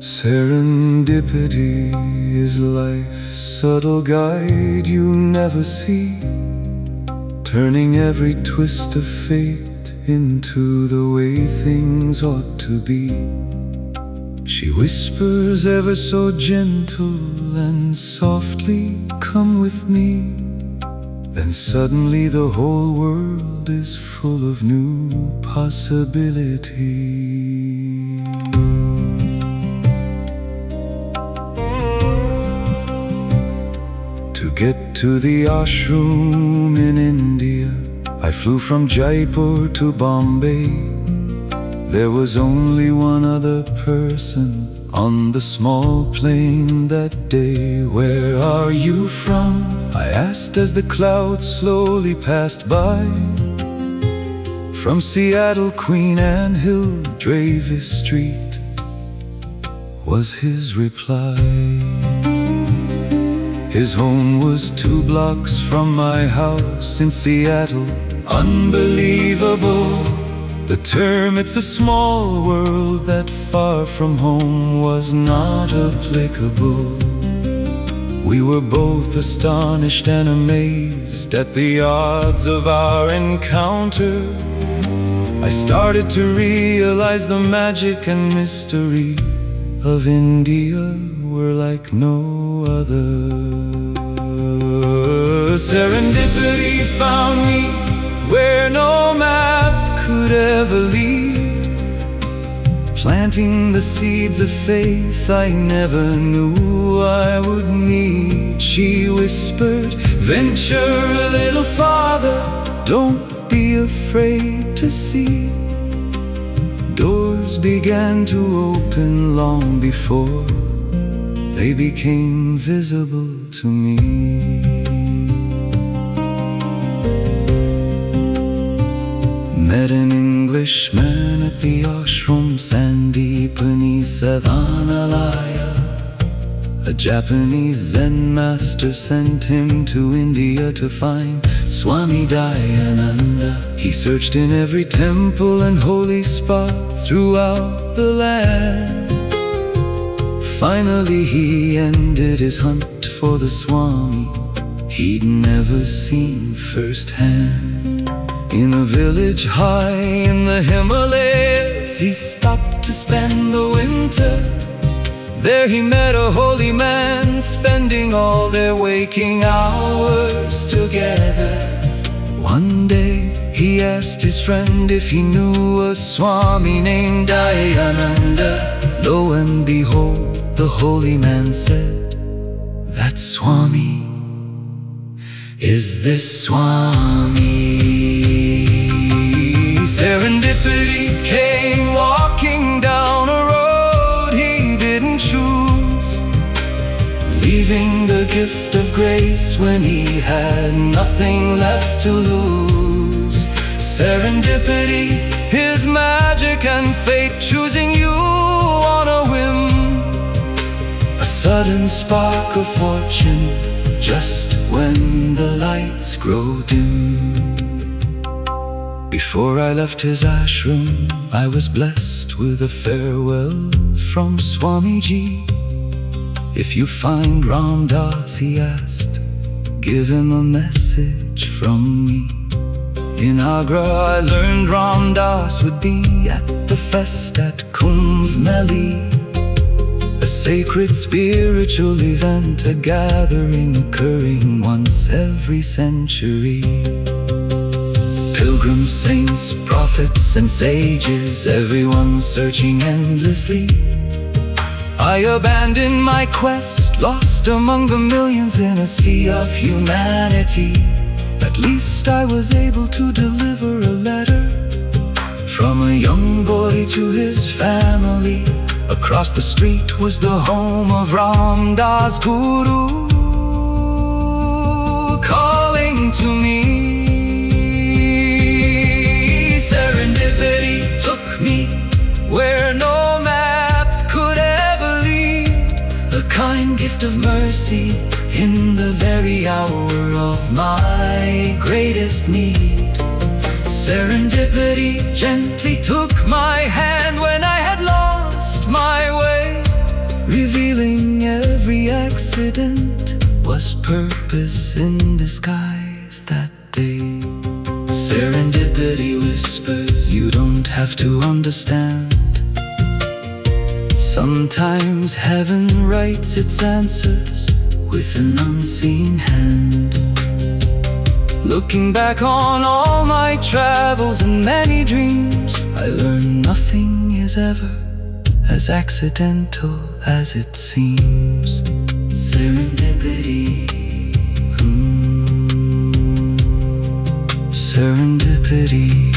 Serendipity is life's subtle guide you never see, turning every twist of fate into the way things ought to be. She whispers ever so gentle and softly, "Come with me." Then suddenly the whole world is full of new possibility. To get to the ashram in India, I flew from Jaipur to Bombay. There was only one other person on the small plane that day. "Where are you from?" I asked as the clouds slowly passed by. "From Seattle, Queen Anne Hill, Dravis Street," was his reply. His home was 2 blocks from my house in Seattle. Unbelievable, the term "it's a small world" that far from home was not applicable. We were both astonished and amazed at the odds of our encounter. I started to realize the magic and mystery of India were like no other. Serendipity found me where no map could ever lead, planting the seeds of faith I never knew I would need. She whispered, "Venture a little farther, don't be afraid to see." Doors began to open long before they became visible to me. Met an Englishman at the ashram, Sandipani Sadhanalaya. A Japanese Zen master sent him to India to find Swami Dayananda. He searched in every temple and holy spot throughout the land. Finally he ended his hunt for the Swami he'd never seen firsthand. In a village high in the Himalayas, he stopped to spend the winter. There he met a holy man, spending all their waking hours together. One day he asked his friend if he knew a Swami named Dayananda. Lo and behold, the holy man said, "That Swami is this Swami." Serendipity came walking down a road he didn't choose, leaving the gift of grace when he had nothing left to lose. Serendipity, his magic and fate, choosing you on a whim. A sudden spark of fortune, just when the lights grow dim. Before I left his ashram, I was blessed with a farewell from Swamiji. "If you find Ram Das," he asked, "give him a message from me." In Agra I learned Ram Das would be at the fest at Kumbh Mela, a sacred spiritual event, a gathering occurring once every century. Pilgrims, saints, prophets and sages, everyone searching endlessly. I abandoned my quest, lost among the millions in a sea of humanity. At least I was able to deliver a letter from a young boy to his family. Across the street was the home of Ram Das Guru, calling to me. Serendipity took me where no map could ever lead, a kind gift of mercy in the very hour of my greatest need. Serendipity gently took my hand when I had lost my way. was purpose in disguise that day. Serendipity whispers you don't have to understand. Sometimes heaven writes its answers with an unseen hand. Looking back on all my travels and many dreams, I learned nothing is ever as accidental as it seems. Serendipity, serendipity.